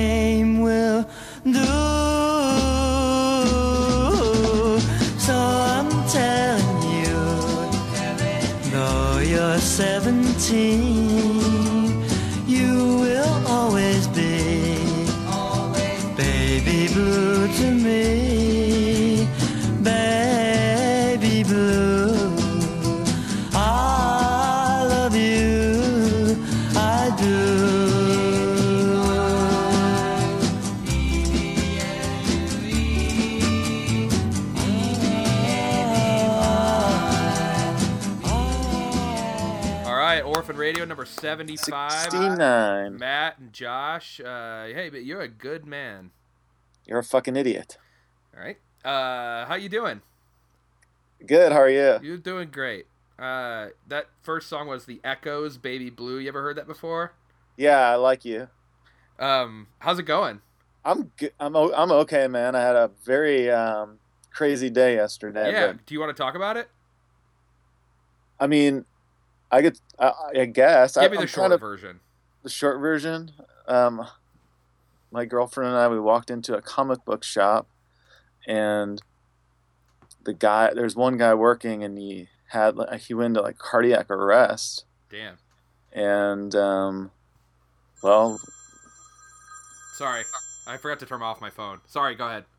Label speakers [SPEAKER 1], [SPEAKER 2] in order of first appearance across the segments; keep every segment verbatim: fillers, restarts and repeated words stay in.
[SPEAKER 1] name will do. So I'm telling you, though you're seventeen, you will always be baby blue to me, baby blue. I love you, I do.
[SPEAKER 2] All right, Orphan Radio number seventy-five.
[SPEAKER 3] sixty-nine.
[SPEAKER 2] Matt and Josh. Uh, hey, but you're a good man.
[SPEAKER 3] You're a fucking idiot.
[SPEAKER 2] All right. Uh, how you doing?
[SPEAKER 3] Good, how are you?
[SPEAKER 2] You're doing great. Uh, that first song was The Echoes, Baby Blue. You ever heard that before?
[SPEAKER 3] Yeah, I like you.
[SPEAKER 2] Um, how's it going?
[SPEAKER 3] I'm good. I'm o- I'm okay, man. I had a very um, crazy day yesterday.
[SPEAKER 2] Yeah.
[SPEAKER 3] But,
[SPEAKER 2] Do you want to talk about it?
[SPEAKER 3] I mean, I could. I, I guess.
[SPEAKER 2] Give
[SPEAKER 3] I,
[SPEAKER 2] me the
[SPEAKER 3] I'm
[SPEAKER 2] short
[SPEAKER 3] kind of,
[SPEAKER 2] version.
[SPEAKER 3] The short version. Um, my girlfriend and I, we walked into a comic book shop, and the guy, there's one guy working, and he had like, he went into like cardiac arrest.
[SPEAKER 2] Damn.
[SPEAKER 3] And um, well,
[SPEAKER 2] Sorry, I forgot to turn off my phone. Sorry, go ahead.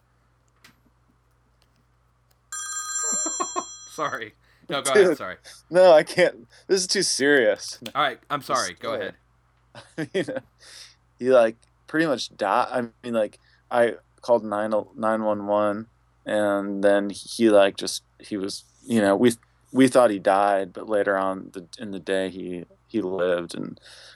[SPEAKER 2] Sorry. No, go
[SPEAKER 3] Dude.
[SPEAKER 2] ahead. Sorry.
[SPEAKER 3] no, I can't. This is too serious.
[SPEAKER 2] All right, I'm sorry. Go
[SPEAKER 3] Just-
[SPEAKER 2] ahead.
[SPEAKER 3] you know, he like pretty much died. I mean, like I called nine nine one one, and then he like just he was, you know, we we thought he died, but later on the, in the day he he lived, and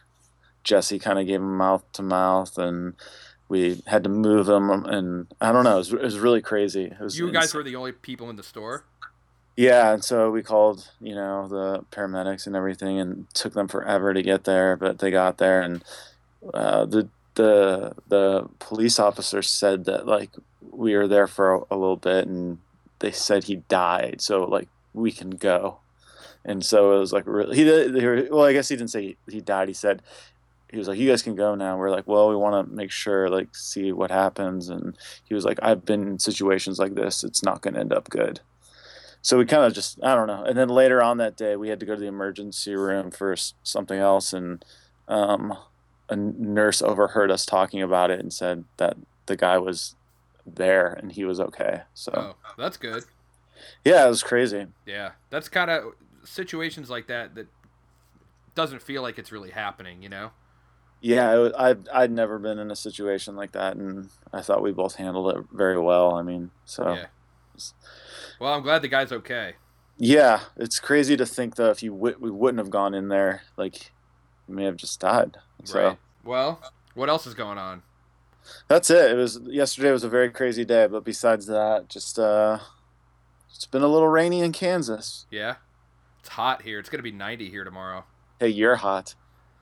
[SPEAKER 3] Jesse kind of gave him mouth to mouth, and we had to move him, and I don't know, it was, it was really crazy. It was
[SPEAKER 2] You guys
[SPEAKER 3] insane.
[SPEAKER 2] were the only people in the store?
[SPEAKER 3] Yeah, and so we called, you know, the paramedics and everything, and took them forever to get there, but they got there, and uh, the the the police officer said that like we were there for a, a little bit, and they said he died, so like we can go, and so it was like really, he, they were, well, I guess he didn't say he, he died. He said he was like, you guys can go now. We're like, well, we want to make sure, like, see what happens, and he was like, I've been in situations like this. It's not going to end up good. So we kind of just, I don't know. And then later on that day, we had to go to the emergency room for s- something else. And um, a nurse overheard us talking about it and said that the guy was there and he was okay. So,
[SPEAKER 2] Oh, that's good.
[SPEAKER 3] yeah, it was crazy.
[SPEAKER 2] Yeah, that's kind of situations like that that doesn't feel like it's really happening, you know?
[SPEAKER 3] Yeah, it was, I'd, I'd never been in a situation like that. And I thought we both handled it very well. I mean, so.
[SPEAKER 2] Yeah. Well, I'm glad the guy's okay.
[SPEAKER 3] Yeah, it's crazy to think, though, if you w- we wouldn't have gone in there, like, you may have just died. So.
[SPEAKER 2] Right. Well, what else is going on?
[SPEAKER 3] That's it. It was yesterday was a very crazy day, but besides that, just uh, it's been a little rainy in Kansas.
[SPEAKER 2] Yeah? It's hot here. It's going to be ninety here tomorrow.
[SPEAKER 3] Hey, you're hot.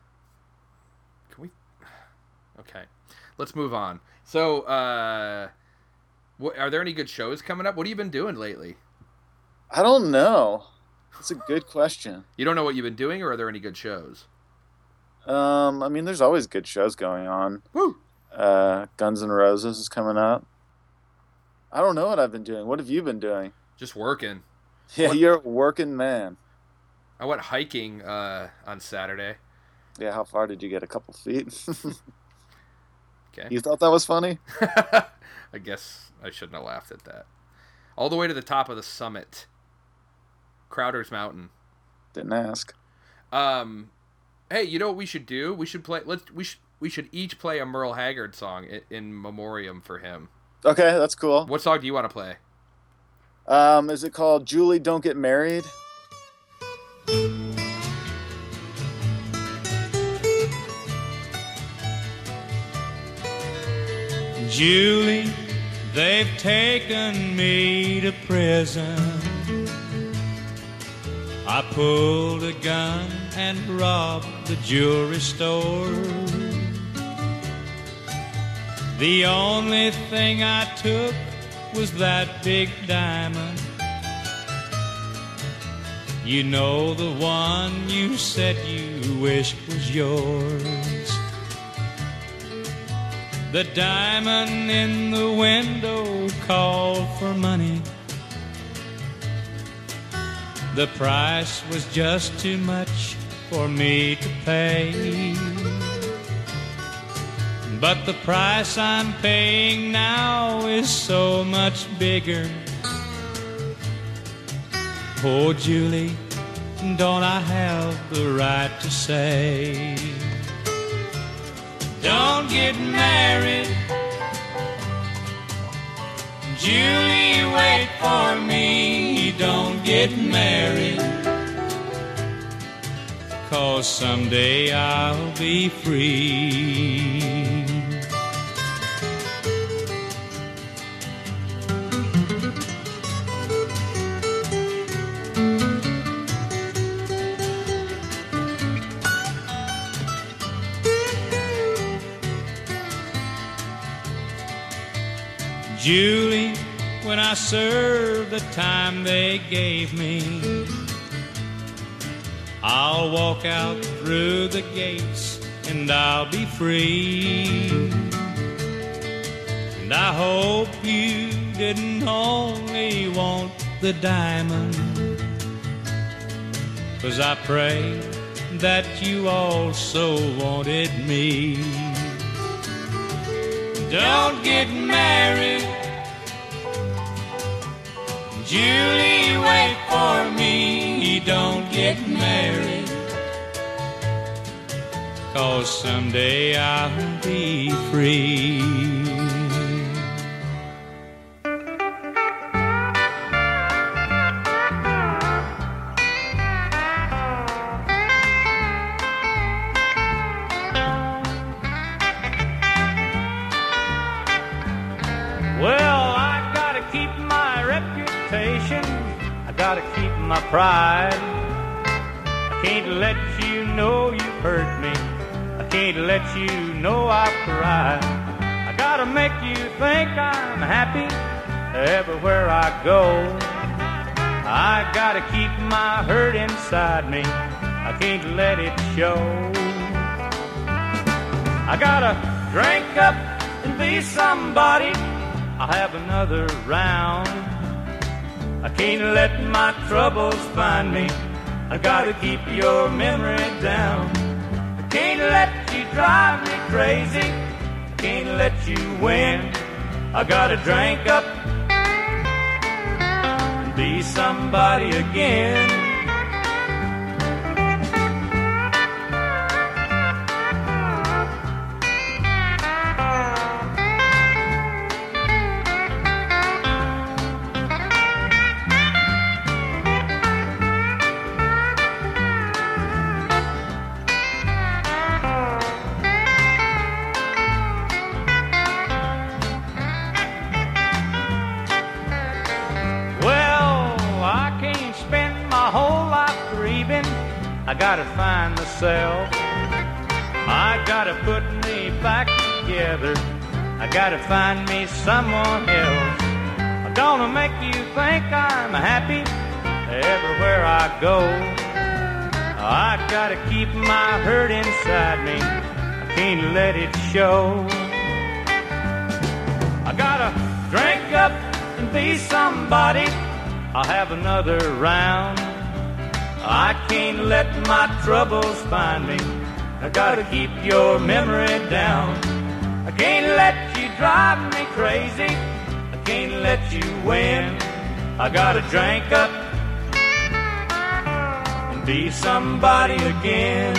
[SPEAKER 2] Can we? Okay. Let's move on. So, uh, what, are there any good shows coming up? What have you been doing lately?
[SPEAKER 3] I don't know. That's a good question.
[SPEAKER 2] You don't know what you've been doing, or are there any good shows?
[SPEAKER 3] Um, I mean, there's always good shows going on.
[SPEAKER 2] Woo!
[SPEAKER 3] Uh, Guns N' Roses is coming up. I don't know what I've been doing. What have you been doing?
[SPEAKER 2] Just working.
[SPEAKER 3] Yeah,
[SPEAKER 2] What-
[SPEAKER 3] you're a working man.
[SPEAKER 2] I went hiking uh, on Saturday.
[SPEAKER 3] Yeah, how far did you get? A couple feet?
[SPEAKER 2] Okay.
[SPEAKER 3] You thought that was funny?
[SPEAKER 2] I guess I shouldn't have laughed at that. All the way to the top of the summit. Crowder's Mountain.
[SPEAKER 3] Didn't ask.
[SPEAKER 2] Um, hey, you know what we should do? We should play. Let's. We should. We should each play a Merle Haggard song in, in memoriam for him.
[SPEAKER 3] Okay, that's cool.
[SPEAKER 2] What song do you want to play?
[SPEAKER 3] Um, is it called Julie Don't Get Married?
[SPEAKER 4] Julie, they've taken me to prison. I pulled a gun and robbed the jewelry store. The only thing I took was that big diamond. You know, the one you said you wished was yours. The diamond in the window called for money. The price was just too much for me to pay. But the price I'm paying now is so much bigger. Oh, Julie, don't I have the right to say, don't get married, Julie, wait for me, don't get married, 'cause someday I'll be free. Julie, when I serve the time they gave me, I'll walk out through the gates and I'll be free. And I hope you didn't only want the diamond, 'cause I pray that you also wanted me. Don't get married, Julie, wait for me, don't get married, 'cause someday I'll be free. I gotta keep my pride. I can't let you know you've hurt me. I can't let you know I've cried. I gotta make you think I'm happy everywhere I go. I gotta keep my hurt inside me. I can't let it show. I gotta drink up and be somebody. I'll have another round. I can't let my troubles find me. I gotta keep your memory down. I can't let you drive me crazy. I can't let you win. I gotta drink up and be somebody again. I gotta find myself. I gotta put me back together. I gotta find me someone else. I'm gonna make you think I'm happy everywhere I go. I gotta keep my hurt inside me. I can't let it show. I gotta drink up and be somebody. I'll have another round. I can't let my troubles find me. I gotta keep your memory down. I can't let you drive me crazy. I can't let you win. I gotta drink up and be somebody again.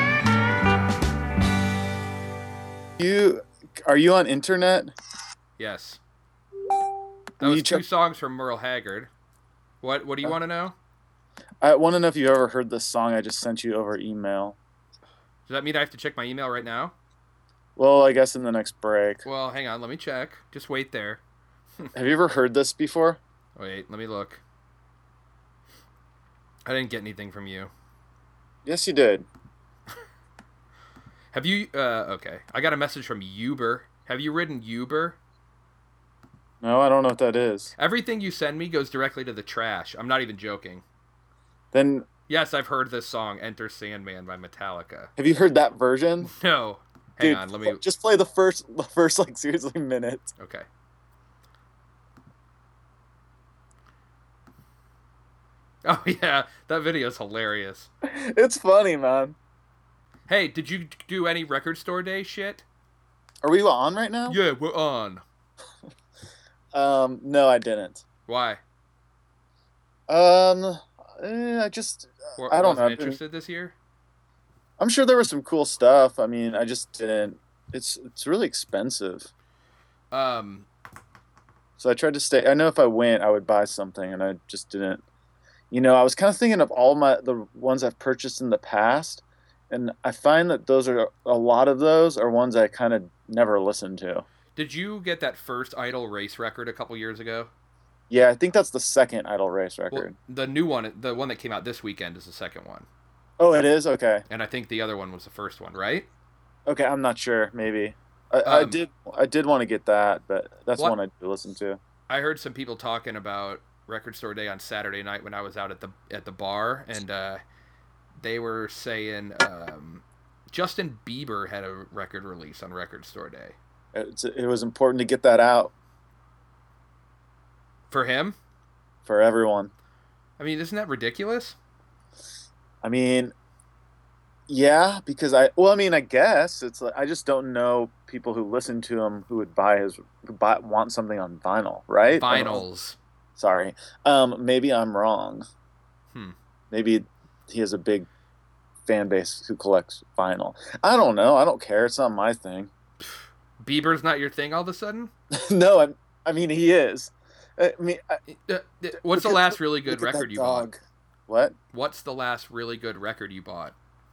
[SPEAKER 3] You are you on internet?
[SPEAKER 2] Yes. That was
[SPEAKER 3] You
[SPEAKER 2] two
[SPEAKER 3] ch-
[SPEAKER 2] songs from Merle Haggard. What What do you want to know?
[SPEAKER 3] I want to know if you ever heard this song I just sent you over email.
[SPEAKER 2] Does that mean I have to check my email right now?
[SPEAKER 3] Well, I guess in the next break.
[SPEAKER 2] Well, hang on. Let me check. Just wait there.
[SPEAKER 3] Have you ever heard this before?
[SPEAKER 2] Wait, let me look. I didn't get anything from you.
[SPEAKER 3] Yes, you did.
[SPEAKER 2] Have you... Uh, okay. I got a message from Uber. Have you ridden Uber?
[SPEAKER 3] No, I don't know what that is.
[SPEAKER 2] Everything you send me goes directly to the trash. I'm not even joking.
[SPEAKER 3] Then...
[SPEAKER 2] Yes, I've heard this song, Enter Sandman by Metallica.
[SPEAKER 3] Have you heard that version?
[SPEAKER 2] No. Hang
[SPEAKER 3] Dude,
[SPEAKER 2] on, let me.
[SPEAKER 3] just play the first, the first like seriously minute.
[SPEAKER 2] Okay. Oh yeah, that video is hilarious.
[SPEAKER 3] It's funny, man.
[SPEAKER 2] Hey, did you do any record store day shit?
[SPEAKER 3] Are we on right now?
[SPEAKER 2] Yeah, we're on.
[SPEAKER 3] Um, no, I didn't.
[SPEAKER 2] Why?
[SPEAKER 3] Um, eh, I just,
[SPEAKER 2] Or,
[SPEAKER 3] I don't
[SPEAKER 2] wasn't
[SPEAKER 3] know.
[SPEAKER 2] interested this year?
[SPEAKER 3] I'm sure there was some cool stuff. I mean, I just didn't. It's it's really expensive.
[SPEAKER 2] Um,
[SPEAKER 3] So I tried to stay. I know if I went, I would buy something, and I just didn't. You know, I was kind of thinking of all my the ones I've purchased in the past, and I find that those are a lot of those are ones I kind of never listened to.
[SPEAKER 2] did you get that first Idol race record a couple years ago?
[SPEAKER 3] Yeah, I think that's the second Idol Race
[SPEAKER 2] Well,
[SPEAKER 3] record.
[SPEAKER 2] the new one, the one that came out this weekend, is the second one,
[SPEAKER 3] Oh, it is? Okay.
[SPEAKER 2] and I think the other one was the first one, right?
[SPEAKER 3] Okay, I'm not sure. Maybe. I, I
[SPEAKER 2] Um,
[SPEAKER 3] did I did want to get that, but that's
[SPEAKER 2] What-
[SPEAKER 3] one I do listen to.
[SPEAKER 2] I heard some people talking about Record Store Day on Saturday night when I was out at the at the bar, and uh, they were saying um, Justin Bieber had a record release on Record Store Day.
[SPEAKER 3] It's, it was important to get that out
[SPEAKER 2] For him?
[SPEAKER 3] for everyone.
[SPEAKER 2] I mean, isn't that ridiculous?
[SPEAKER 3] I mean, yeah, because I well, I mean, I guess it's like I just don't know people who listen to him who would buy his who buy want something on vinyl, right? I don't know.
[SPEAKER 2] Vinyls.
[SPEAKER 3] Sorry. Um, maybe I'm wrong.
[SPEAKER 2] Hmm.
[SPEAKER 3] Maybe he has a big fan base who collects vinyl. I don't know. I don't care. It's not my thing.
[SPEAKER 2] Bieber's not your thing all of a sudden?
[SPEAKER 3] No, I, I mean he is. I mean, I,
[SPEAKER 2] Uh, uh, What's the
[SPEAKER 3] look at-
[SPEAKER 2] last really good
[SPEAKER 3] look at that
[SPEAKER 2] record you bought?
[SPEAKER 3] dog. What?
[SPEAKER 2] What's the last really good record you bought?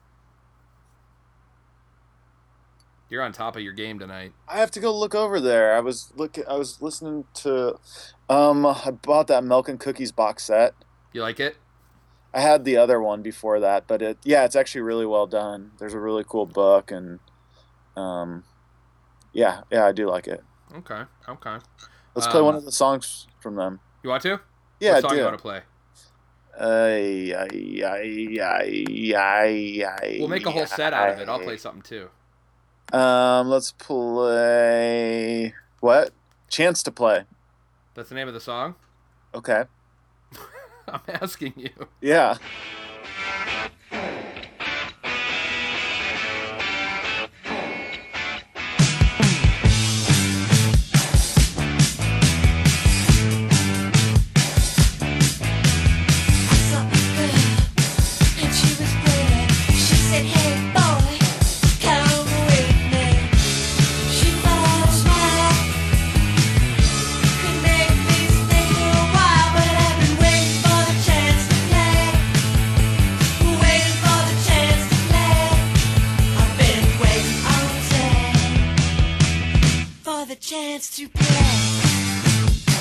[SPEAKER 2] You're on top of your game tonight.
[SPEAKER 3] I have to go look over there. I was look. I was listening to. Um, I bought that Milk and Cookies box set.
[SPEAKER 2] You like it?
[SPEAKER 3] I had the other one before that, but it yeah, it's actually really well done. There's a really cool book, and um, yeah, yeah, I do like it.
[SPEAKER 2] Okay, okay.
[SPEAKER 3] Let's play one
[SPEAKER 2] Um,
[SPEAKER 3] of the songs from them.
[SPEAKER 2] You want to?
[SPEAKER 3] Yeah,
[SPEAKER 2] what
[SPEAKER 3] I
[SPEAKER 2] song
[SPEAKER 3] do.
[SPEAKER 2] you want to play?
[SPEAKER 3] Ay, ay, ay, ay, ay, ay,
[SPEAKER 2] We'll make a whole set out of it. I'll
[SPEAKER 3] ay.
[SPEAKER 2] play something too.
[SPEAKER 3] Um, let's play what? Chance to Play.
[SPEAKER 2] That's the name of the song?
[SPEAKER 3] Okay.
[SPEAKER 2] I'm asking you.
[SPEAKER 3] Yeah.
[SPEAKER 1] Chance to play.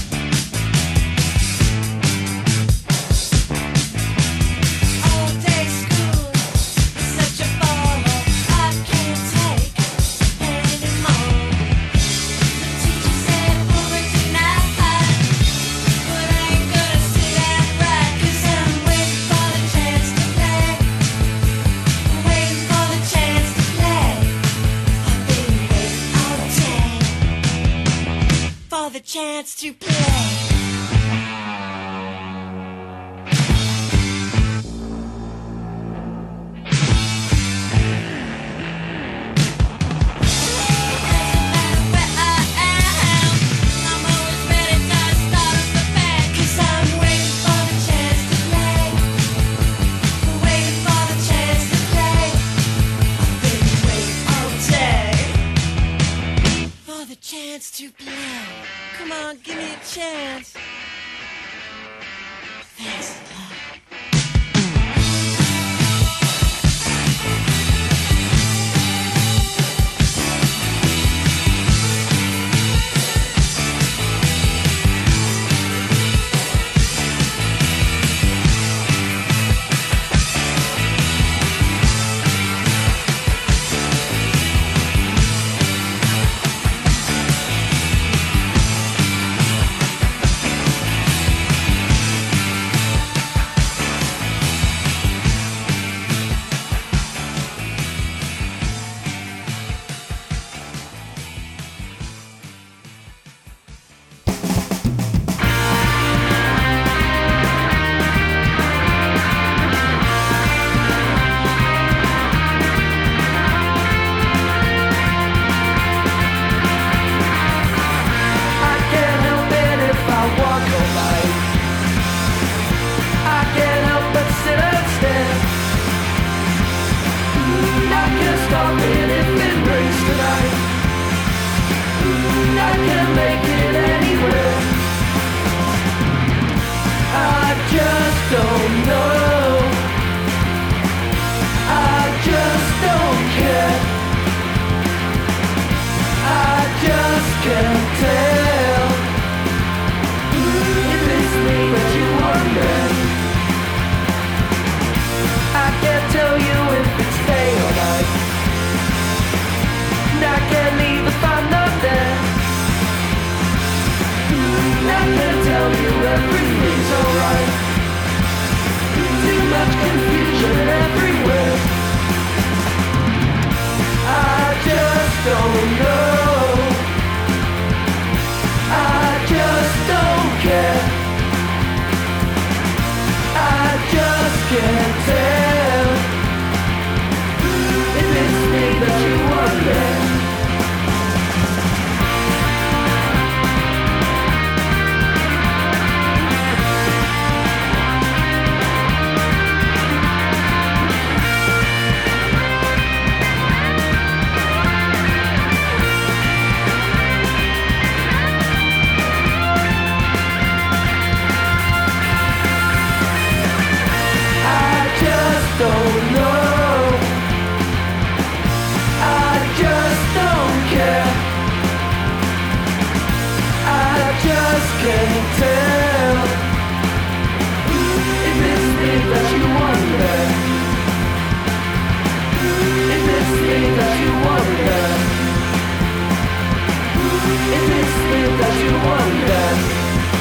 [SPEAKER 1] All day school is such a ball I can't take anymore. The teacher said over tonight, but I ain't gonna sit and write 'cause I'm waiting for the chance to play. Waiting for the chance to play. I've been waiting all day for the chance to play. Chance to play. Come on, give me a chance. Thanks a lot.
[SPEAKER 5] wondering if it rains tonight. Mm, I can make it anywhere. I just don't know. I just don't care. I just can't tell. Mm, if it's me that you wonder. I can't tell you if it's day or night. And I can't leave if I'm not there. Mm, I can't tell you everything's alright. Too much confusion everywhere. I just don't know. I just don't care. I just can't tell if it's me that you wonder. Don't know. I just don't care. I just can't tell if it's me that you wonder. If it's me that you wonder. If it's me that you wonder.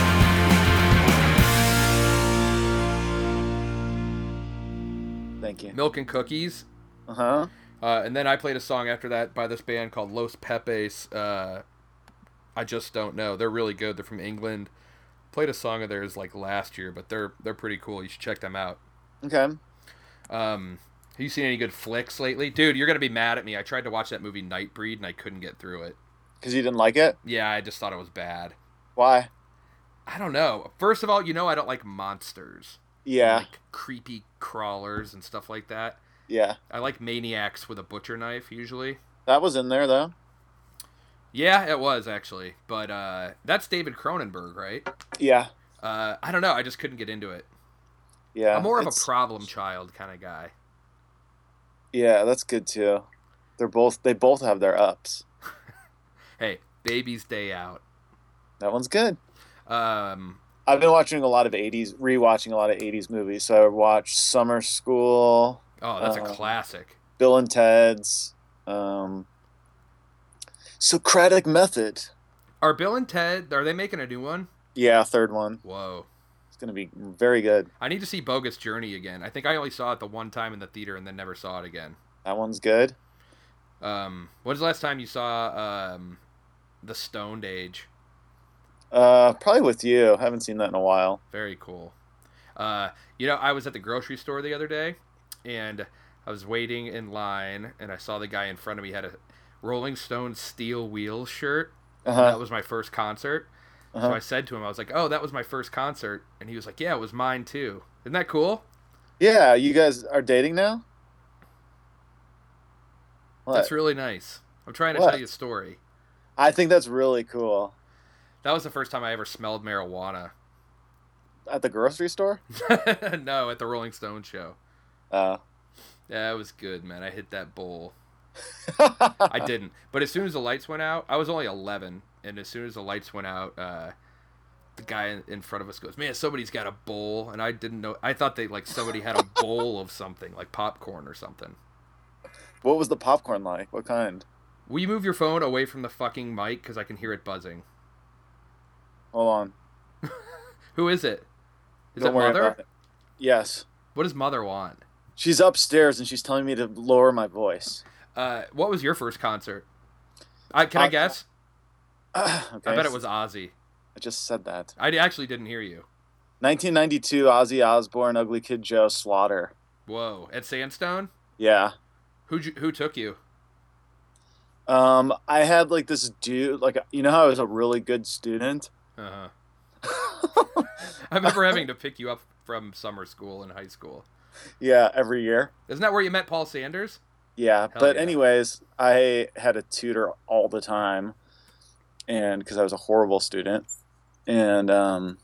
[SPEAKER 3] Thank you.
[SPEAKER 2] Milk and Cookies.
[SPEAKER 3] Uh-huh.
[SPEAKER 2] Uh, and then I played a song after that by this band called Los Pepes. Uh, I just don't know. They're really good. They're from England. Played a song of theirs like last year, but they're they're pretty cool. You should check them out.
[SPEAKER 3] Okay.
[SPEAKER 2] Um, have you seen any good flicks lately? Dude, you're going to be mad at me. I tried to watch that movie Nightbreed, and I couldn't get through it.
[SPEAKER 3] Because you didn't like it?
[SPEAKER 2] Yeah, I just thought it was bad.
[SPEAKER 3] Why?
[SPEAKER 2] I don't know. First of all, you know I don't like monsters.
[SPEAKER 3] Yeah.
[SPEAKER 2] Like creepy crawlers and stuff like that.
[SPEAKER 3] Yeah.
[SPEAKER 2] I like maniacs with a butcher knife, usually.
[SPEAKER 3] That was in there, though.
[SPEAKER 2] Yeah, it was, actually. But uh, that's David Cronenberg, right?
[SPEAKER 3] Yeah.
[SPEAKER 2] Uh, I don't know. I just couldn't get into it.
[SPEAKER 3] Yeah.
[SPEAKER 2] I'm more of a
[SPEAKER 3] it's-
[SPEAKER 2] problem child kind of guy.
[SPEAKER 3] Yeah, that's good, too. They're both, they both have their ups.
[SPEAKER 2] Hey, Baby's Day Out.
[SPEAKER 3] That one's good.
[SPEAKER 2] Um,
[SPEAKER 3] I've been watching a lot of eighties, rewatching a lot of eighties movies. So I watched Summer School,
[SPEAKER 2] oh, that's
[SPEAKER 3] Uh,
[SPEAKER 2] a classic.
[SPEAKER 3] Bill and Ted's, um, Socratic Method.
[SPEAKER 2] Are Bill and Ted, are they making a new one?
[SPEAKER 3] Yeah, third one.
[SPEAKER 2] Whoa.
[SPEAKER 3] It's going to be very good.
[SPEAKER 2] I need to see Bogus Journey again. I think I only saw it the one time in the theater and then never saw it again.
[SPEAKER 3] That one's good.
[SPEAKER 2] Um, when's the last time you saw um, The Stoned Age?
[SPEAKER 3] Uh, probably with you. Haven't seen that in a while.
[SPEAKER 2] Very cool. Uh, you know, I was at the grocery store the other day, and I was waiting in line, and I saw the guy in front of me had a Rolling Stones Steel Wheels shirt. And
[SPEAKER 3] Uh-huh.
[SPEAKER 2] that was my first concert.
[SPEAKER 3] Uh-huh.
[SPEAKER 2] So I said to him, I was like, oh, that was my first concert. And he was like, yeah, it was mine too. Isn't that cool?
[SPEAKER 3] Yeah, you guys are dating now? What?
[SPEAKER 2] That's really nice. I'm trying to
[SPEAKER 3] What?
[SPEAKER 2] tell you a story.
[SPEAKER 3] I think that's really cool.
[SPEAKER 2] That was the first time I ever smelled marijuana.
[SPEAKER 3] At the grocery store?
[SPEAKER 2] No, at the Rolling Stones show.
[SPEAKER 3] Uh,
[SPEAKER 2] Yeah, it was good, man. I hit that bowl. I didn't. But as soon as the lights went out, I was only eleven, and as soon as the lights went out, uh, the guy in- in front of us goes, "Man, somebody's got a bowl," and I didn't know. I thought they like somebody had a bowl of something, like popcorn or something.
[SPEAKER 3] What was the popcorn like? What kind?
[SPEAKER 2] Will you move your phone away from the fucking mic because I can hear it buzzing?
[SPEAKER 3] Hold on.
[SPEAKER 2] Who is it? Is
[SPEAKER 3] Don't
[SPEAKER 2] it
[SPEAKER 3] worry
[SPEAKER 2] Mother?
[SPEAKER 3] about it. Yes.
[SPEAKER 2] What does Mother want?
[SPEAKER 3] She's upstairs and she's telling me to lower my voice.
[SPEAKER 2] Uh, what was your first concert? I can I
[SPEAKER 3] Uh,
[SPEAKER 2] guess?
[SPEAKER 3] okay.
[SPEAKER 2] I bet it was Ozzy.
[SPEAKER 3] I just said that.
[SPEAKER 2] I actually didn't hear you.
[SPEAKER 3] nineteen ninety-two, Ozzy Osbourne, Ugly Kid Joe, Slaughter.
[SPEAKER 2] Whoa, at Sandstone?
[SPEAKER 3] Yeah.
[SPEAKER 2] Who who took you?
[SPEAKER 3] Um, I had like this dude, like, you know how I was a really good student?
[SPEAKER 2] Uh huh. I remember having to pick you up from summer school in high school.
[SPEAKER 3] Yeah, every year.
[SPEAKER 2] Isn't that where you met Paul Sanders?
[SPEAKER 3] Yeah,
[SPEAKER 2] Hell
[SPEAKER 3] but
[SPEAKER 2] yeah.
[SPEAKER 3] anyways, I had a tutor all the time, and because I was a horrible student, and um,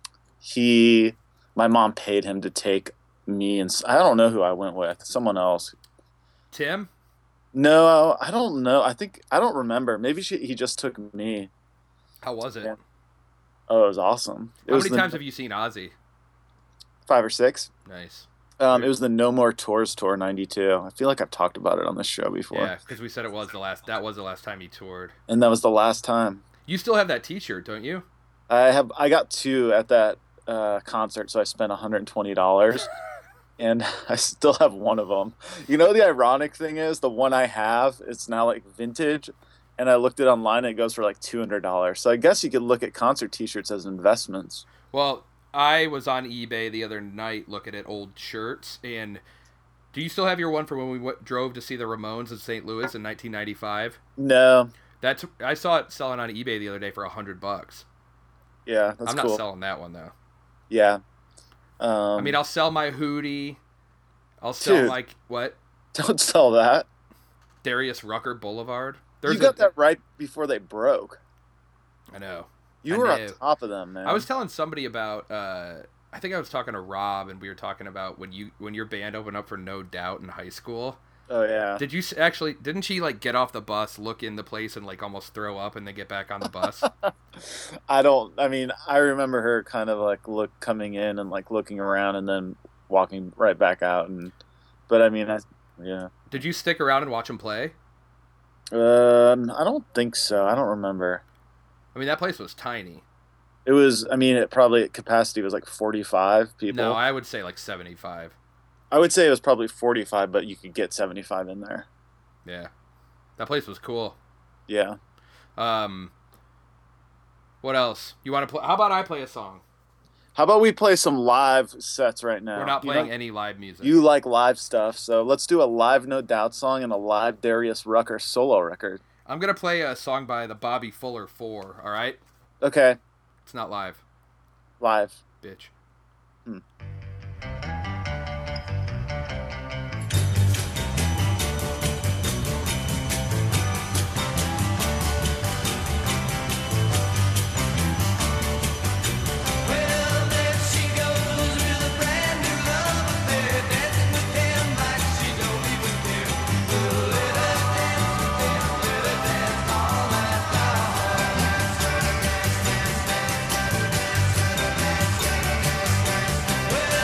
[SPEAKER 3] he, my mom paid him to take me, and s- I don't know who I went with, someone else.
[SPEAKER 2] Tim?
[SPEAKER 3] No, I don't know. I think I don't remember. Maybe she, he just took me.
[SPEAKER 2] How was it?
[SPEAKER 3] Yeah. Oh, it was awesome. It
[SPEAKER 2] How
[SPEAKER 3] was
[SPEAKER 2] many
[SPEAKER 3] the
[SPEAKER 2] times have you seen Ozzy?
[SPEAKER 3] five or six.
[SPEAKER 2] Nice.
[SPEAKER 3] Um, it was the No More Tours tour ninety-two. I feel like I've talked about it on this show before.
[SPEAKER 2] Yeah, because we said it was the last. That was the last time he toured.
[SPEAKER 3] And that was the last time.
[SPEAKER 2] You still have that T-shirt, don't you?
[SPEAKER 3] I have I got two at that uh, concert, so I spent one hundred twenty dollars, and I still have one of them. You know, the ironic thing is the one I have, it's now like vintage, and I looked it online and it goes for like two hundred dollars. So I guess you could look at concert T-shirts as investments.
[SPEAKER 2] Well, I was on eBay the other night looking at old shirts, and do you still have your one from when we w- drove to see the Ramones in Saint Louis in nineteen ninety-five?
[SPEAKER 3] No,
[SPEAKER 2] That's I saw it selling on eBay the other day for a hundred bucks.
[SPEAKER 3] yeah, that's
[SPEAKER 2] I'm not
[SPEAKER 3] cool.
[SPEAKER 2] selling that one though.
[SPEAKER 3] Yeah. Um,
[SPEAKER 2] I mean, I'll sell my hoodie. I'll sell
[SPEAKER 3] Dude.
[SPEAKER 2] my what?
[SPEAKER 3] don't sell that.
[SPEAKER 2] Darius Rucker Boulevard.
[SPEAKER 3] You got that right before they broke.
[SPEAKER 2] I know.
[SPEAKER 3] You
[SPEAKER 2] I
[SPEAKER 3] were
[SPEAKER 2] know.
[SPEAKER 3] on top of them, man.
[SPEAKER 2] I was telling somebody about. Uh, I think I was talking to Rob, and we were talking about when you when your band opened up for No Doubt in high school.
[SPEAKER 3] Oh yeah.
[SPEAKER 2] Did you s- actually? Didn't she like get off the bus, look in the place, and like almost throw up, and then get back on the bus?
[SPEAKER 3] I don't. I mean, I remember her kind of like look coming in and like looking around and then walking right back out. And but I mean, I yeah.
[SPEAKER 2] Did you stick around and watch them play?
[SPEAKER 3] Um, I don't think so. I don't remember.
[SPEAKER 2] I mean, that place was tiny.
[SPEAKER 3] It was. I mean, it probably capacity was like forty-five people.
[SPEAKER 2] No, I would say like seventy-five.
[SPEAKER 3] I would say it was probably forty-five, but you could get seventy-five in there.
[SPEAKER 2] Yeah, that place was cool.
[SPEAKER 3] Yeah.
[SPEAKER 2] Um, what else? You want to play? How about I play a song?
[SPEAKER 3] How about we play some live sets right now?
[SPEAKER 2] We're not
[SPEAKER 3] You
[SPEAKER 2] playing
[SPEAKER 3] know-
[SPEAKER 2] any live music.
[SPEAKER 3] You like live stuff, so let's do a live No Doubt song and a live Darius Rucker solo record.
[SPEAKER 2] I'm gonna play a song by the Bobby Fuller Four. All right,
[SPEAKER 3] Okay,
[SPEAKER 2] it's not live,
[SPEAKER 3] live.
[SPEAKER 2] bitch.
[SPEAKER 3] Hmm.
[SPEAKER 1] Well, there she goes with a brand new love affair, dancing with him like she don't even care. Well, let her dance with him, let her dance all night long. Well,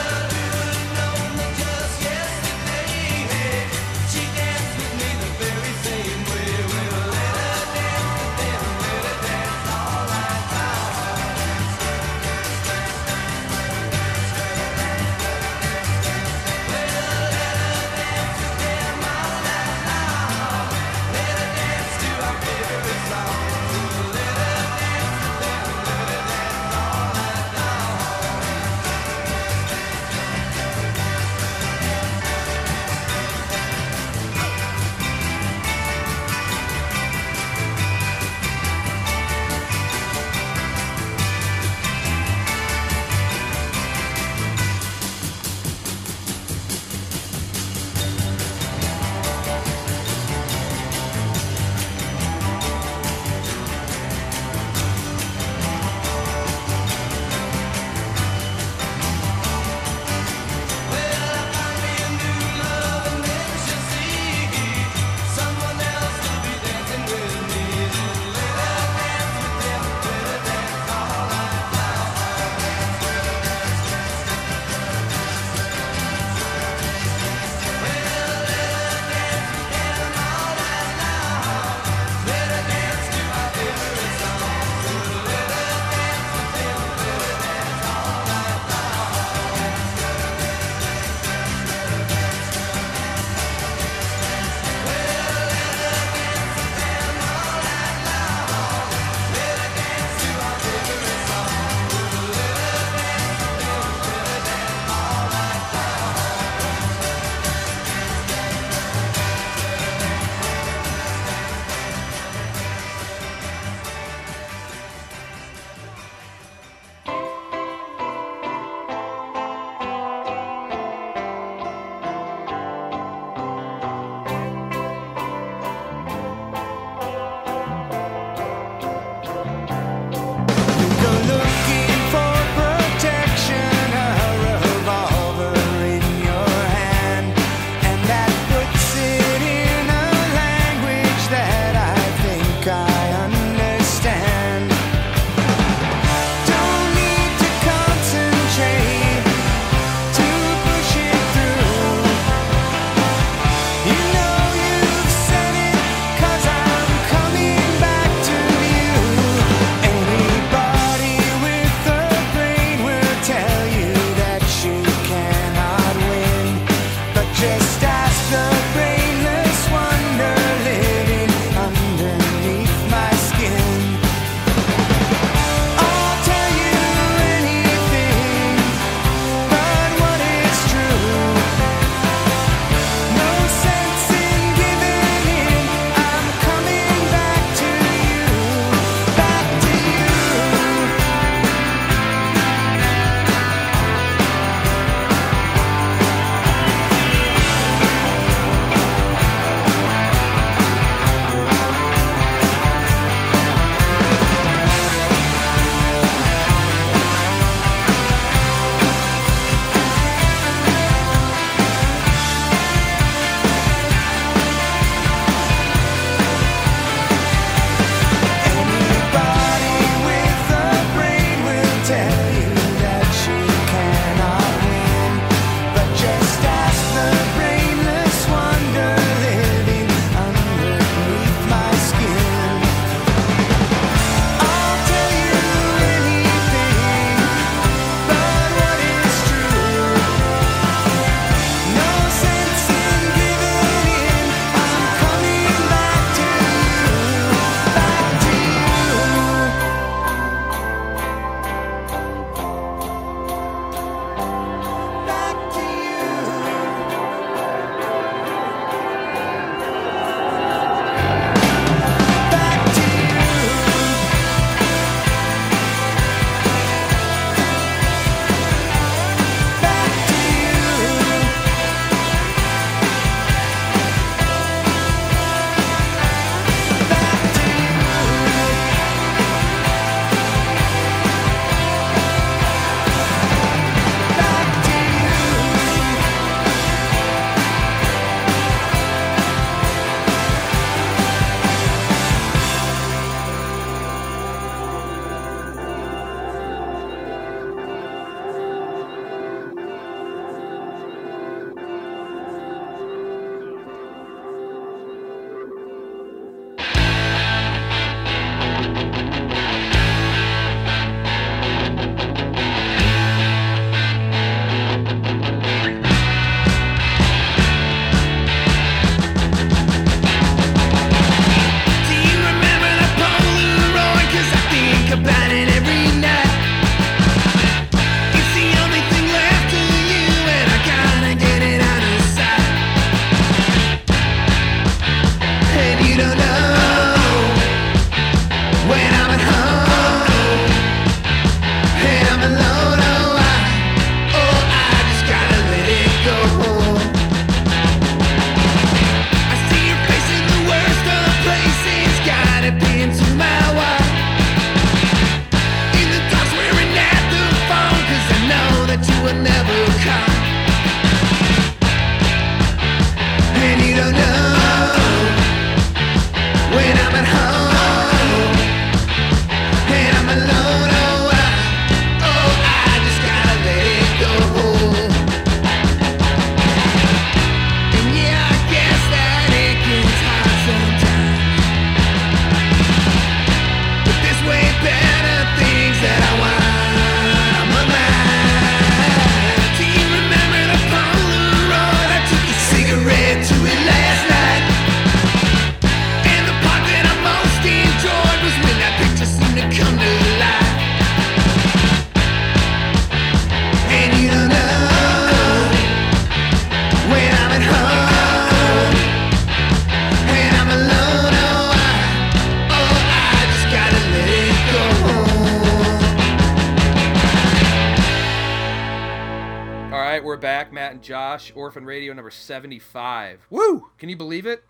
[SPEAKER 2] we're back, Matt and Josh. Orphan Radio number seventy-five. Woo! Can you believe it?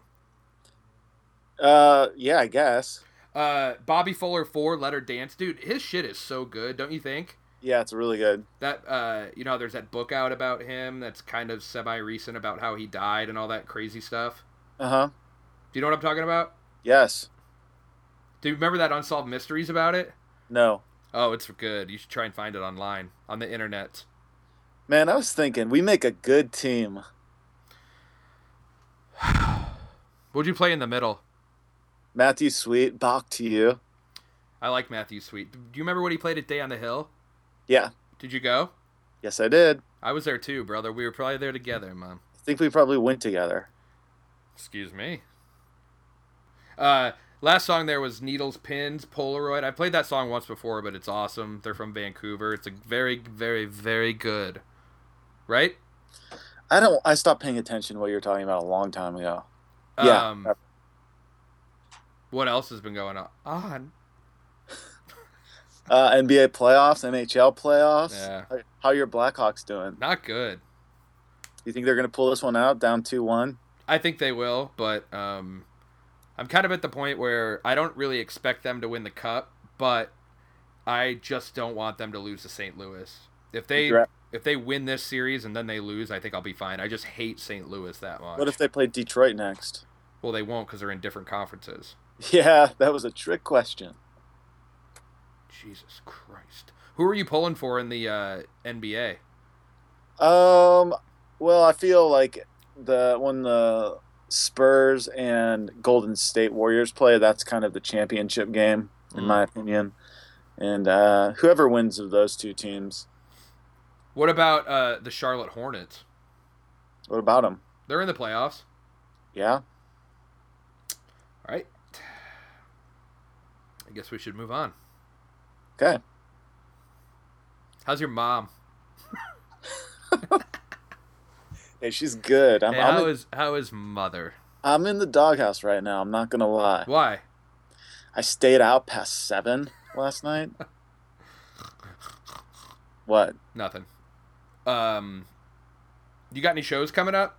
[SPEAKER 3] Uh, yeah, I guess.
[SPEAKER 2] Uh, Bobby Fuller four, Let Her Dance. Dude, his shit is so good, don't you think?
[SPEAKER 3] Yeah, it's really good.
[SPEAKER 2] That, uh, you know, there's that book out about him that's kind of semi-recent about how he died and all that crazy stuff.
[SPEAKER 3] Uh-huh.
[SPEAKER 2] Do you know what I'm talking about?
[SPEAKER 3] Yes.
[SPEAKER 2] Do you remember that Unsolved Mysteries about it?
[SPEAKER 3] No.
[SPEAKER 2] Oh, it's good. You should try and find it online, on the internet.
[SPEAKER 3] Man, I was thinking, we make a good team.
[SPEAKER 2] What'd you play in the middle?
[SPEAKER 3] Matthew Sweet, Bach to you.
[SPEAKER 2] I like Matthew Sweet. Do you remember what he played at Day on the Hill?
[SPEAKER 3] Yeah.
[SPEAKER 2] Did you go?
[SPEAKER 3] Yes, I did.
[SPEAKER 2] I was there too, brother. We were probably there together, Mom.
[SPEAKER 3] I think we probably went together.
[SPEAKER 2] Excuse me. Uh, last song there was Needles, Pins, Polaroid. I played that song once before, but it's awesome. They're from Vancouver. It's a very, very, very good. Right?
[SPEAKER 3] I don't. I stopped paying attention to what you were talking about a long time ago. Yeah.
[SPEAKER 2] Um, what else has been going on? On.
[SPEAKER 3] Uh, N B A playoffs, N H L playoffs.
[SPEAKER 2] Yeah.
[SPEAKER 3] How- How are your Blackhawks doing?
[SPEAKER 2] Not good.
[SPEAKER 3] You think they're going to pull this one out, down two one?
[SPEAKER 2] I think they will, but um, I'm kind of at the point where I don't really expect them to win the cup, but I just don't want them to lose to Saint Louis. If they
[SPEAKER 3] Dra-
[SPEAKER 2] if they win this series and then they lose, I think I'll be fine. I just hate Saint Louis that much.
[SPEAKER 3] What if they play Detroit next?
[SPEAKER 2] Well, they won't because they're in different conferences.
[SPEAKER 3] Yeah, that was a trick question.
[SPEAKER 2] Jesus Christ. Who are you pulling for in the uh, N B A?
[SPEAKER 3] Um, well, I feel like the when the Spurs and Golden State Warriors play, that's kind of the championship game, in
[SPEAKER 2] Mm.
[SPEAKER 3] my opinion. And uh, whoever wins of those two teams,
[SPEAKER 2] What about uh, the Charlotte Hornets?
[SPEAKER 3] what about them?
[SPEAKER 2] They're in the playoffs.
[SPEAKER 3] Yeah.
[SPEAKER 2] All right. I guess we should move on.
[SPEAKER 3] Okay.
[SPEAKER 2] How's your mom?
[SPEAKER 3] Hey, she's good. I'm
[SPEAKER 2] Hey,
[SPEAKER 3] I'm,
[SPEAKER 2] how
[SPEAKER 3] in,
[SPEAKER 2] is how is mother?
[SPEAKER 3] I'm in the doghouse right now. I'm not gonna lie.
[SPEAKER 2] Why?
[SPEAKER 3] I stayed out past seven last night. What?
[SPEAKER 2] Nothing. Um, you got any shows coming up?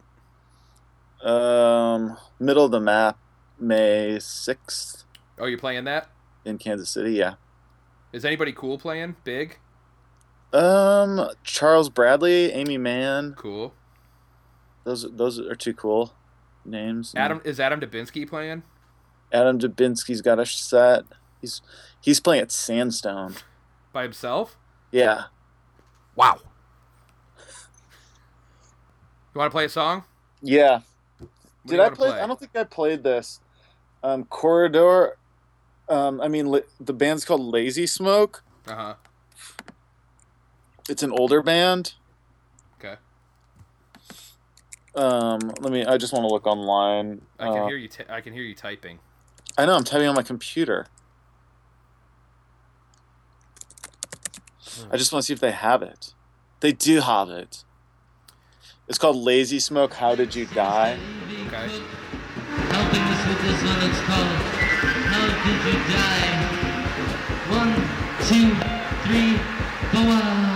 [SPEAKER 3] Um, middle of the map, May sixth
[SPEAKER 2] Oh, you playing that?
[SPEAKER 3] in Kansas City. Yeah.
[SPEAKER 2] Is anybody cool playing? Big?
[SPEAKER 3] Um, Charles Bradley, Amy Mann.
[SPEAKER 2] Cool.
[SPEAKER 3] Those those are two cool names.
[SPEAKER 2] Adam is Adam Dubinsky playing?
[SPEAKER 3] Adam Dubinsky's got a set. He's he's playing at Sandstone.
[SPEAKER 2] By himself?
[SPEAKER 3] Yeah.
[SPEAKER 2] Wow. You want to play a song?
[SPEAKER 3] Yeah.
[SPEAKER 2] What do
[SPEAKER 3] Did
[SPEAKER 2] you
[SPEAKER 3] I
[SPEAKER 2] wanna
[SPEAKER 3] play, I don't think I played this. Um, Corridor. Um, I mean, li- the band's called Lazy Smoke.
[SPEAKER 2] Uh-huh.
[SPEAKER 3] It's an older band.
[SPEAKER 2] Okay.
[SPEAKER 3] Um, let me. I just want to look online.
[SPEAKER 2] I can
[SPEAKER 3] Uh,
[SPEAKER 2] hear you. T- I can hear you typing.
[SPEAKER 3] I know. I'm typing on my computer.
[SPEAKER 2] Hmm.
[SPEAKER 3] I just want to see if they have it. They do have it. It's called Lazy Smoke. How Did You Die?
[SPEAKER 2] Okay.
[SPEAKER 5] Helping us with this one, it's called How Did You Die? One, two, three, four.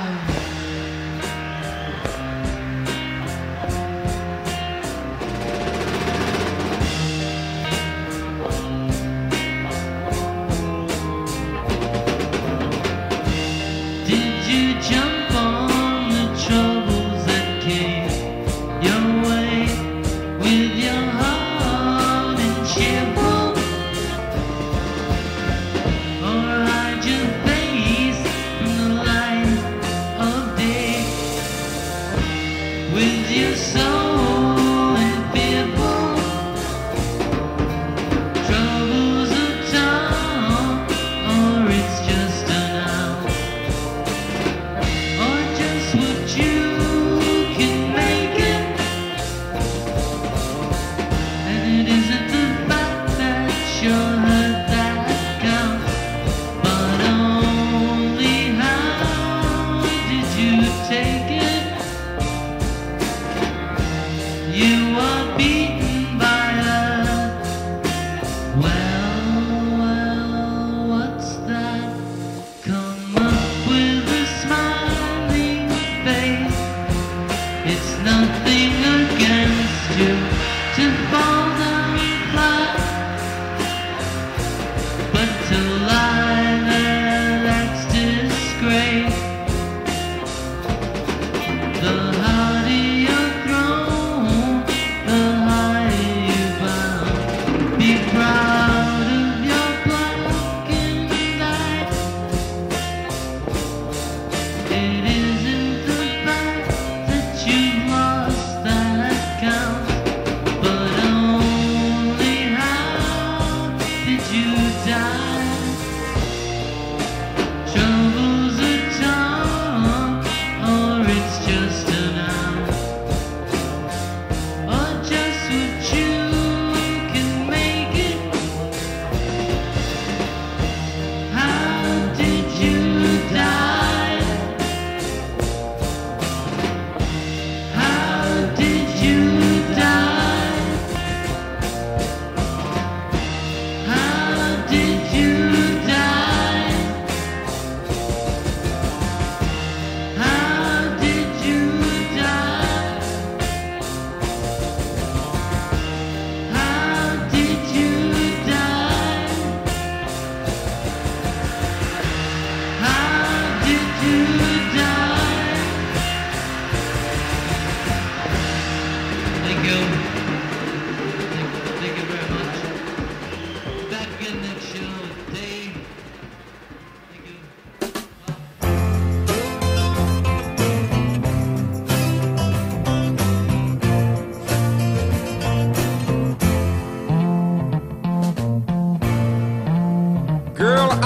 [SPEAKER 5] Did you jump on the troubles that came your way with your heart and cheerful? Or hide your face from the light of day with your soul and fearful? Troubles of time, or it's just an hour.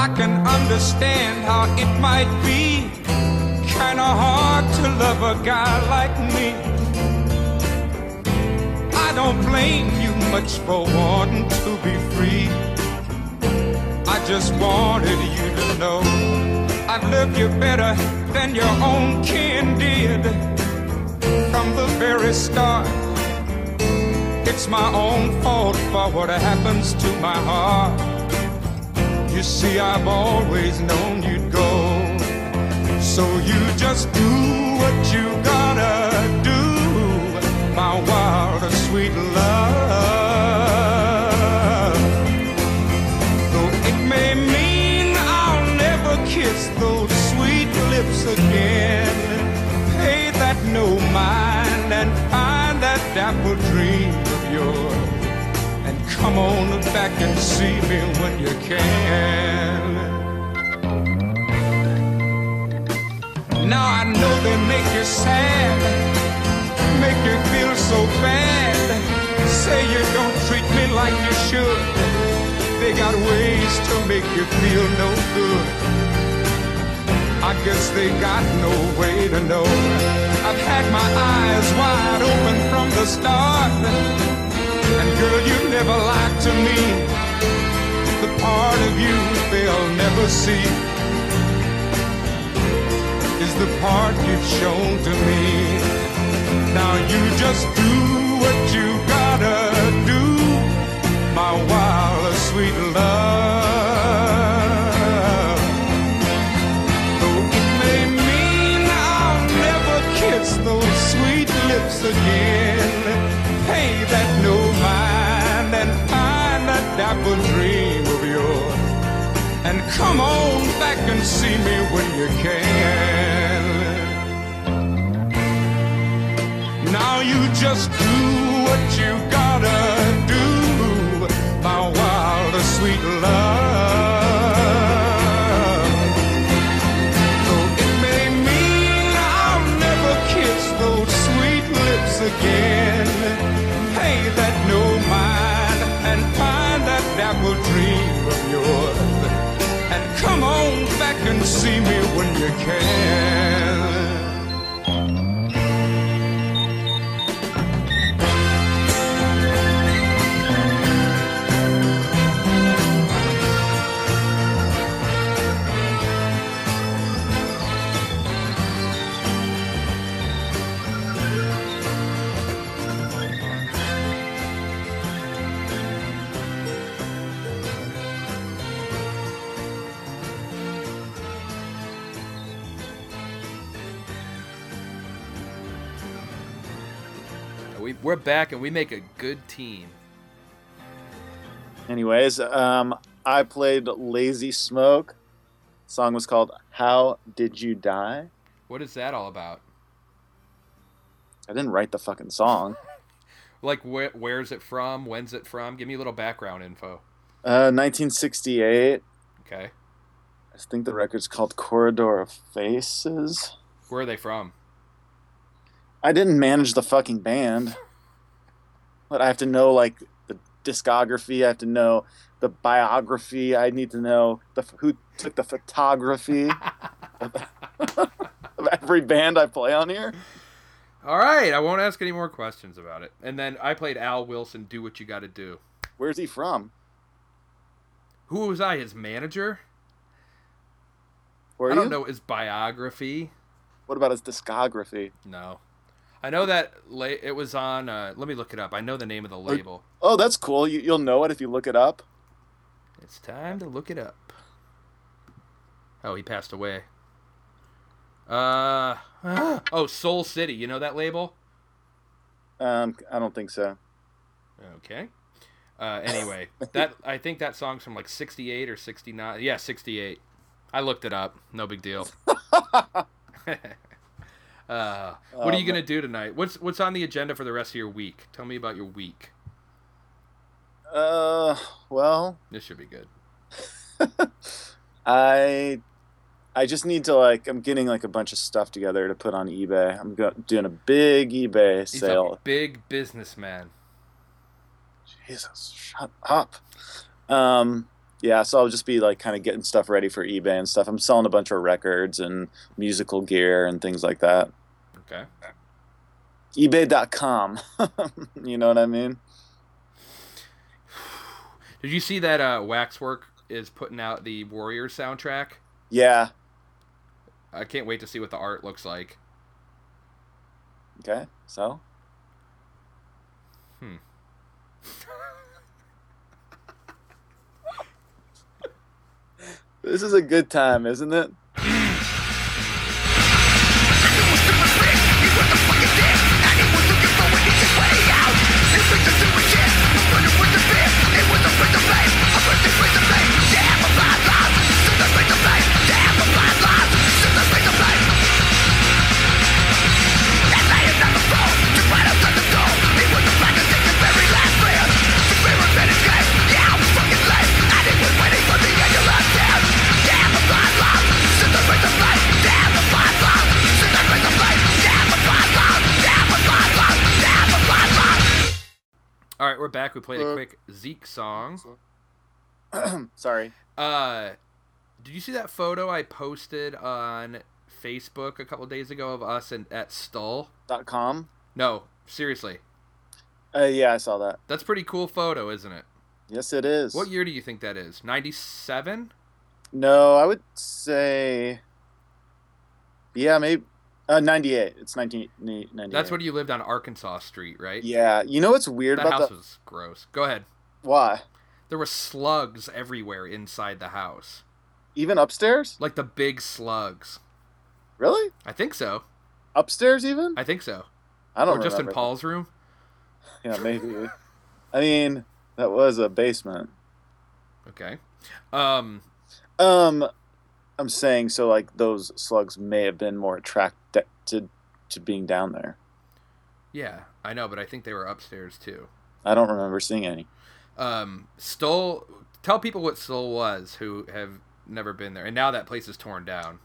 [SPEAKER 6] I can understand how it might be kinda hard to love a guy like me. I don't blame you much for wanting to be free. I just wanted you to know I'd love you better than your own kin did from the very start. It's my own fault for what happens to my heart. You see, I've always known you'd go, so you just do what you gotta do, my wild, sweet love. Though it may mean I'll never kiss those sweet lips again, pay that no mind and find that dapple dream of yours, and come on back and see me when you can. Now I know they make you sad, make you feel so bad, say you don't treat me like you should. They got ways to make you feel no good. I guess they got no way to know. I've had my eyes wide open from the start, and girl, you never lied to me. The part of you they'll never see is the part you've shown to me. Now you just do what you gotta do, my wild, sweet love. Though it may mean I'll never kiss those sweet lips again, pay that no mind and find that dapple dream of yours, and come on back and see me when you can. Now you just do what you gotta do, my wild, sweet love. Though it may mean I'll never kiss those sweet lips again, pay that no mind and find that dapple dream of yours, and come on back and see me when you can.
[SPEAKER 2] We, we're back and we make a good team.
[SPEAKER 3] Anyways, um, I played Lazy Smoke. The song was called How Did You Die?
[SPEAKER 2] What is that all about?
[SPEAKER 3] I didn't write the fucking song.
[SPEAKER 2] Like, where, where's it from? When's it from? Give me a little background info.
[SPEAKER 3] Uh, nineteen sixty-eight.
[SPEAKER 2] Okay.
[SPEAKER 3] I think the record's called Corridor of Faces.
[SPEAKER 2] Where are they from?
[SPEAKER 3] I didn't manage the fucking band. But I have to know, like, the discography. I have to know the biography. I need to know the who took the photography of, of every band I play on here.
[SPEAKER 2] All right, I won't ask any more questions about it. And then I played Al Wilson, Do What You Gotta Do.
[SPEAKER 3] Where's he from?
[SPEAKER 2] Who was I, his manager?
[SPEAKER 3] Were
[SPEAKER 2] I
[SPEAKER 3] you?
[SPEAKER 2] don't know his biography.
[SPEAKER 3] What about his discography?
[SPEAKER 2] No. I know that la- it was on, uh, let me look it up. I know the name of the label.
[SPEAKER 3] Oh, that's cool. You, you'll know it if you look it up.
[SPEAKER 2] It's time to look it up. Oh, he passed away. Uh, oh, Soul City. You know that label?
[SPEAKER 3] Um, I don't think so.
[SPEAKER 2] Okay. Uh, anyway, that I think that song's from like sixty-eight or sixty-nine. Yeah, sixty-eight. I looked it up. No big deal. uh, what are you gonna do tonight? What's what's on the agenda for the rest of your week? Tell me about your week.
[SPEAKER 3] Uh, well,
[SPEAKER 2] This should be good.
[SPEAKER 3] I I just need to, like, I'm getting like a bunch of stuff together to put on eBay. I'm go- doing a big eBay
[SPEAKER 2] He's
[SPEAKER 3] sale.
[SPEAKER 2] a big businessman.
[SPEAKER 3] Jesus, shut up. Um, Yeah, so I'll just be like kind of getting stuff ready for eBay and stuff. I'm selling a bunch of records and musical gear and things like that.
[SPEAKER 2] Okay.
[SPEAKER 3] eBay dot com. You know what I mean?
[SPEAKER 2] Did you see that uh, Waxwork is putting out the Warriors soundtrack?
[SPEAKER 3] Yeah.
[SPEAKER 2] I can't wait to see what the art looks like.
[SPEAKER 3] Okay. So?
[SPEAKER 2] Hmm.
[SPEAKER 3] This is a good time, isn't it?
[SPEAKER 2] All right, we're back. We played a quick Zeke song.
[SPEAKER 3] Sorry.
[SPEAKER 2] Uh, did you see that photo I posted on Facebook a couple days ago of us and at Stull?
[SPEAKER 3] Dot com?
[SPEAKER 2] No, seriously.
[SPEAKER 3] Uh, yeah, I saw that.
[SPEAKER 2] That's a pretty cool photo, isn't it?
[SPEAKER 3] Yes, it is.
[SPEAKER 2] What year do you think that is? ninety-seven?
[SPEAKER 3] No, I would say... Yeah, maybe... Uh, ninety-eight. It's nineteen ninety-eight.
[SPEAKER 2] That's when you lived on Arkansas Street, right?
[SPEAKER 3] Yeah. You know what's weird
[SPEAKER 2] That
[SPEAKER 3] about
[SPEAKER 2] house
[SPEAKER 3] the...
[SPEAKER 2] was gross. Go ahead.
[SPEAKER 3] Why?
[SPEAKER 2] There were slugs everywhere inside the house.
[SPEAKER 3] Even upstairs?
[SPEAKER 2] Like the big slugs.
[SPEAKER 3] Really?
[SPEAKER 2] I think so.
[SPEAKER 3] Upstairs even?
[SPEAKER 2] I think so.
[SPEAKER 3] I don't
[SPEAKER 2] Or just in
[SPEAKER 3] remember.
[SPEAKER 2] Paul's room.
[SPEAKER 3] Yeah, maybe. I mean, that was a basement.
[SPEAKER 2] Okay. Um,
[SPEAKER 3] Um, I'm saying, so like those slugs may have been more attracted to, to being down there.
[SPEAKER 2] yeah, I know, but I think they were upstairs too.
[SPEAKER 3] I don't remember seeing any.
[SPEAKER 2] Um, Stoll, tell people what Stoll was who have never been there. And now that place is torn down.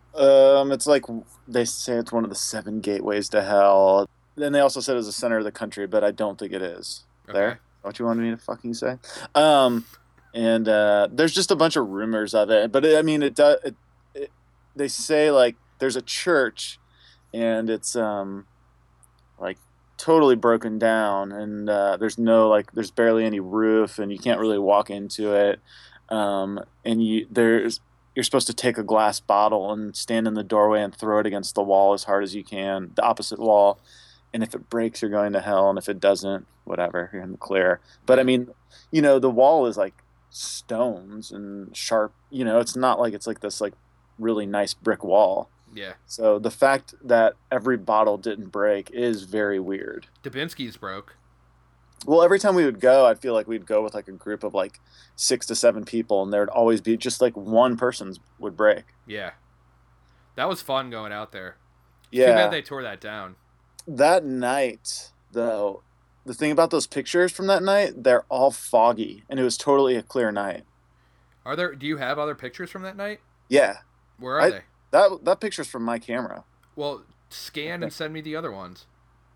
[SPEAKER 3] Um, it's like they say it's one of the seven gateways to hell. Then they also said it was the center of the country, but I don't think it is.
[SPEAKER 2] Okay.
[SPEAKER 3] There, what you wanted me to fucking say? Um, and uh, there's just a bunch of rumors of it, but it, I mean, it does. It, it, they say like there's a church, and it's um, like totally broken down, and uh, there's no like there's barely any roof, and you can't really walk into it. Um, and you there's you're supposed to take a glass bottle and stand in the doorway and throw it against the wall as hard as you can, the opposite wall. And if it breaks, you're going to hell. And if it doesn't, whatever, you're in the clear. But I mean, you know, the wall is like stones and sharp, you know, it's not like it's like this like really nice brick wall.
[SPEAKER 2] Yeah.
[SPEAKER 3] So the fact that every bottle didn't break is very weird.
[SPEAKER 2] Dubinsky's broke.
[SPEAKER 3] Well, every time we would go, I'd feel like we'd go with like a group of like six to seven people, and there'd always be just like one person's would break.
[SPEAKER 2] Yeah. That was fun going out there. Too
[SPEAKER 3] Yeah.
[SPEAKER 2] bad they tore that down.
[SPEAKER 3] That night, though, the thing about those pictures from that night, they're all foggy, and it was totally a clear night.
[SPEAKER 2] Are there? Do you have other pictures from that night?
[SPEAKER 3] Yeah.
[SPEAKER 2] Where are
[SPEAKER 3] I-
[SPEAKER 2] they?
[SPEAKER 3] That that picture's from my camera.
[SPEAKER 2] Well, scan and send me the other ones.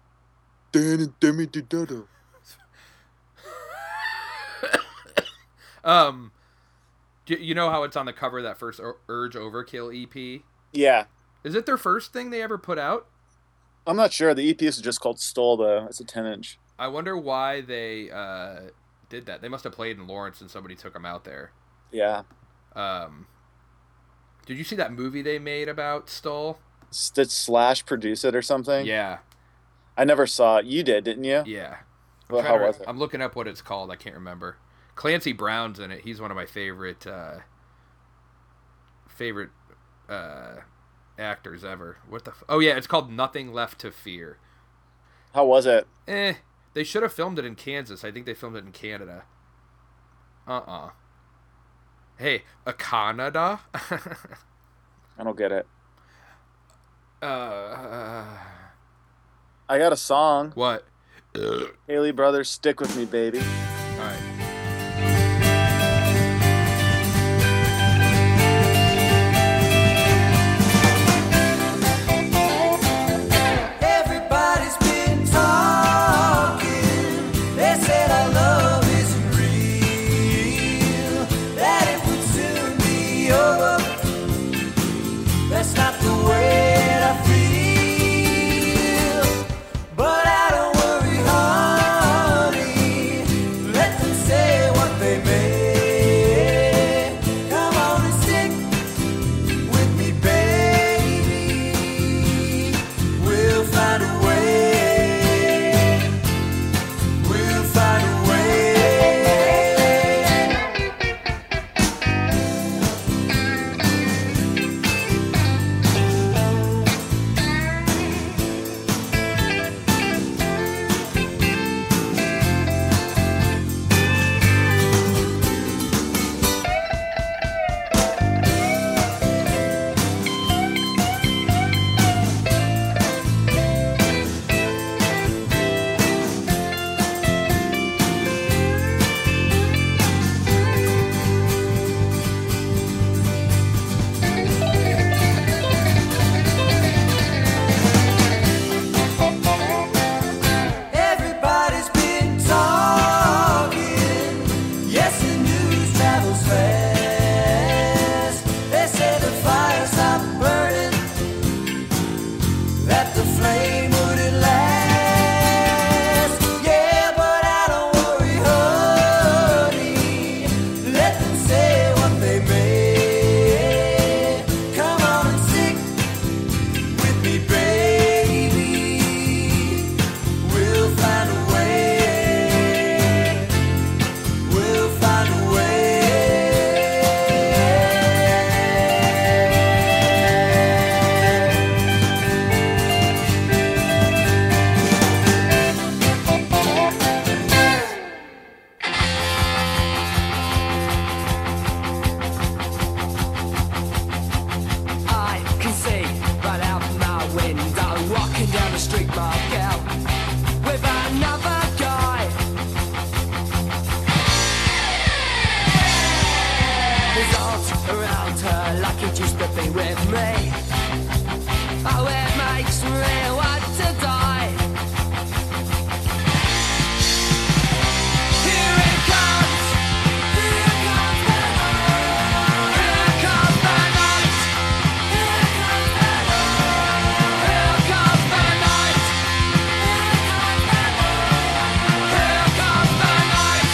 [SPEAKER 2] um, do you know how it's on the cover of that first Ur- Urge Overkill E P?
[SPEAKER 3] Yeah.
[SPEAKER 2] Is it their first thing they ever put out?
[SPEAKER 3] I'm not sure. The E P is just called Stole, though. It's a ten inch.
[SPEAKER 2] I wonder why they uh, did that. They must have played in Lawrence and somebody took them out there.
[SPEAKER 3] Yeah.
[SPEAKER 2] Um, did you see that movie they made about Stoll?
[SPEAKER 3] Did Slash produce it or something?
[SPEAKER 2] Yeah,
[SPEAKER 3] I never saw it. You did, didn't you?
[SPEAKER 2] yeah. I'm
[SPEAKER 3] Well,
[SPEAKER 2] trying
[SPEAKER 3] how
[SPEAKER 2] to re-
[SPEAKER 3] was it?
[SPEAKER 2] I'm looking up what it's called. I can't remember. Clancy Brown's in it. He's one of my favorite uh, favorite uh, actors ever. What the? F- oh yeah, it's called Nothing Left to Fear.
[SPEAKER 3] How was it?
[SPEAKER 2] Eh, they should have filmed it in Kansas. I think they filmed it in Canada. Uh-uh. Hey, a Canada?
[SPEAKER 3] I don't get it.
[SPEAKER 2] uh,
[SPEAKER 3] I got a song.
[SPEAKER 2] what?
[SPEAKER 3] Haley Brothers, Stick With Me, Baby.
[SPEAKER 2] All right.
[SPEAKER 1] Everybody's been talking. They said our love isn't real. That like it used to be with me. Oh, it makes me want to die. Here it comes. Here comes the night. Here comes the night. Here comes the night. Here comes the night. Here comes the night.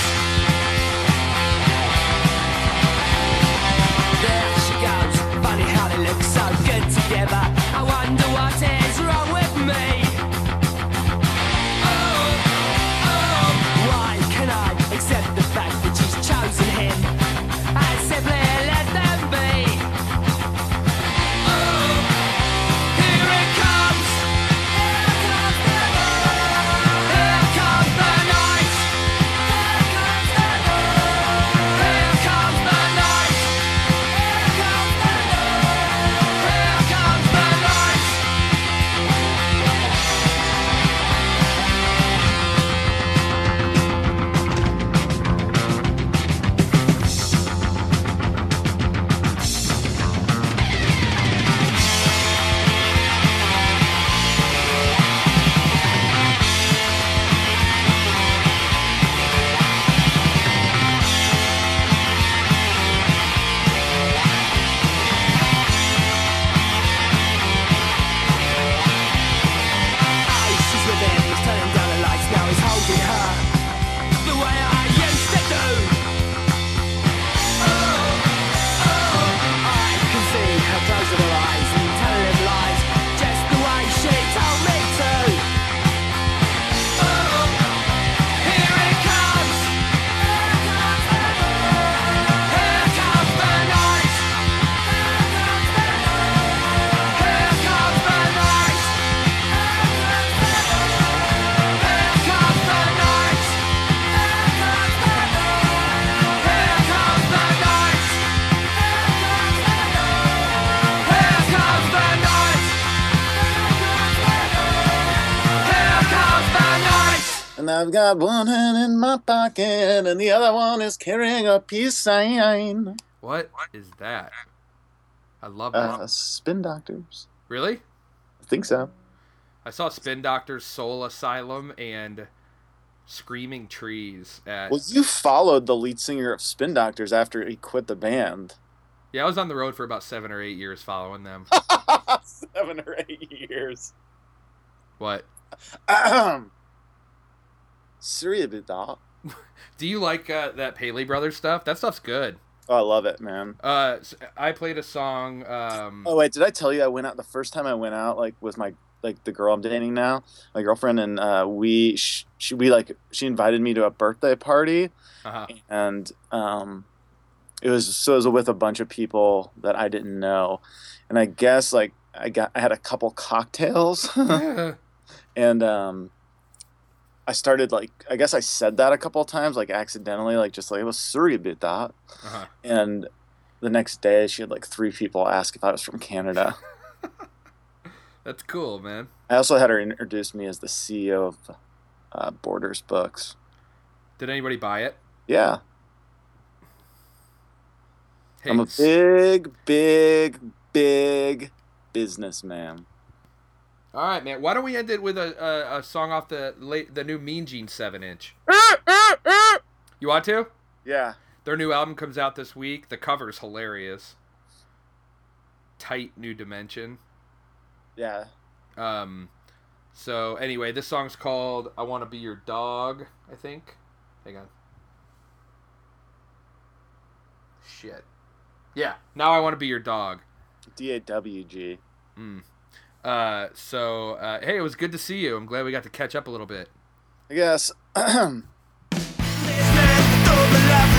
[SPEAKER 1] There she goes. Funny how they look so good together. I wonder what is wrong with me. Oh, oh, why can I accept the fact that she's chosen him and simply let them be? Oh, here it comes. Here comes the night. Here comes the night. Here comes the night. Here comes the night. Here comes the night. Oh, she's with him, he's turning down the lights, now he's holding her the way I used to do. Oh, oh, I can see her closing her eyes and telling him lies, just the way she told me to. Oh, here it comes. Here comes the night. Here comes the night. Here comes the night. Here comes the night. Here comes the night. Here comes the night.
[SPEAKER 3] And I've got one hand in my pocket, and the other one is carrying a peace sign.
[SPEAKER 2] What is that? I love that.
[SPEAKER 3] Uh, Spin Doctors.
[SPEAKER 2] Really?
[SPEAKER 3] I think so.
[SPEAKER 2] I saw Spin Doctors, Soul Asylum, and Screaming Trees at.
[SPEAKER 3] Well, you followed the lead singer of Spin Doctors after he quit the band.
[SPEAKER 2] Yeah, I was on the road for about seven or eight years following them.
[SPEAKER 3] Seven or eight years.
[SPEAKER 2] What?
[SPEAKER 3] Ahem. Syria Bida.
[SPEAKER 2] Do you like uh, that Paley Brothers stuff? That stuff's good.
[SPEAKER 3] Oh, I love it, man.
[SPEAKER 2] Uh, s- I played a song. Um,
[SPEAKER 3] Oh wait, did I tell you I went out the first time I went out like with my like the girl I'm dating now, my girlfriend, and uh, we sh- she we like she invited me to a birthday party,
[SPEAKER 2] uh-huh.
[SPEAKER 3] and um, it was so it was with a bunch of people that I didn't know, and I guess like I got I had a couple cocktails, and um, I started like I guess I said that a couple of times like accidentally like just like it was sorry about that,
[SPEAKER 2] uh-huh.
[SPEAKER 3] and the next day she had like three people ask if I was from Canada.
[SPEAKER 2] That's cool, man.
[SPEAKER 3] I also had her introduce me as the C E O of uh, Borders Books.
[SPEAKER 2] Did anybody buy it?
[SPEAKER 3] Yeah,
[SPEAKER 2] Hey,
[SPEAKER 3] I'm a
[SPEAKER 2] s-
[SPEAKER 3] big, big, big businessman.
[SPEAKER 2] all right, man. Why don't we end it with a, a, a song off the late, the new Mean Gene seven inch? You want to?
[SPEAKER 3] Yeah.
[SPEAKER 2] Their new album comes out this week. The cover's hilarious. Tight new dimension.
[SPEAKER 3] Yeah.
[SPEAKER 2] Um, so anyway, this song's called "I Want to Be Your Dog." I think. Hang on. Shit. Yeah. Now I want to be your dog.
[SPEAKER 3] D A W G.
[SPEAKER 2] Mm. Uh, so uh, hey, it was good to see you. I'm glad we got to catch up a little bit.
[SPEAKER 3] I guess.
[SPEAKER 1] This man stole the life